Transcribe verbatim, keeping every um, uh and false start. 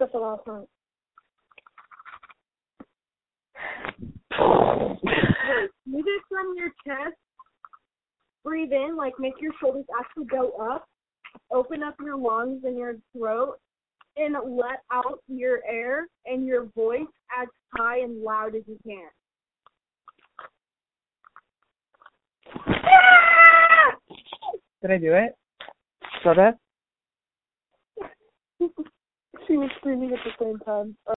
it last night. Move it from your chest. Breathe in, like make your shoulders actually go up. Open up your lungs and your throat. And let out your air and your voice as high and loud as you can. Did I do it? Saw that? She was screaming at the same time.